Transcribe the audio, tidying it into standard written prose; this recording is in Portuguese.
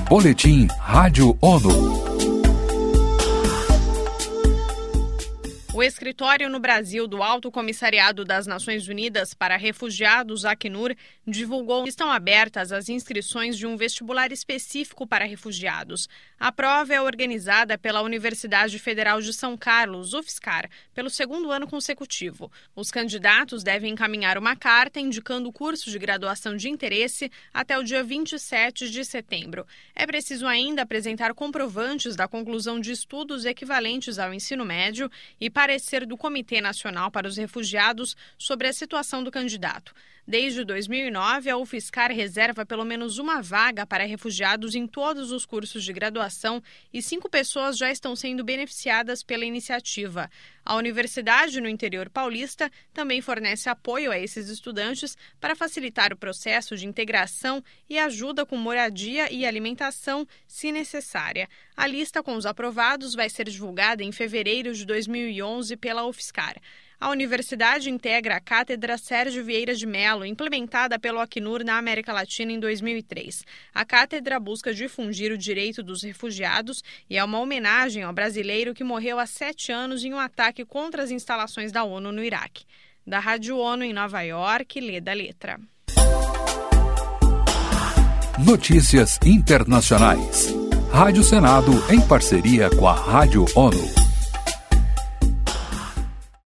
Boletim Rádio ONU. O escritório no Brasil do Alto Comissariado das Nações Unidas para Refugiados, Acnur, divulgou que estão abertas as inscrições de um vestibular específico para refugiados. A prova é organizada pela Universidade Federal de São Carlos, UFSCar, pelo segundo ano consecutivo. Os candidatos devem encaminhar uma carta indicando o curso de graduação de interesse até o dia 27 de setembro. É preciso ainda apresentar comprovantes da conclusão de estudos equivalentes ao ensino médio e parecer do Comitê Nacional para os Refugiados sobre a situação do candidato. Desde 2009, a UFSCar reserva pelo menos uma vaga para refugiados em todos os cursos de graduação e 5 pessoas já estão sendo beneficiadas pela iniciativa. A universidade no interior paulista também fornece apoio a esses estudantes para facilitar o processo de integração e ajuda com moradia e alimentação, se necessária. A lista com os aprovados vai ser divulgada em fevereiro de 2011 pela UFSCar. A universidade integra a Cátedra Sérgio Vieira de Mello, implementada pelo Acnur na América Latina em 2003. A cátedra busca difundir o direito dos refugiados e é uma homenagem ao brasileiro que morreu há 7 anos em um ataque contra as instalações da ONU no Iraque. Da Rádio ONU em Nova York, Leda Letra. Notícias internacionais. Rádio Senado em parceria com a Rádio ONU.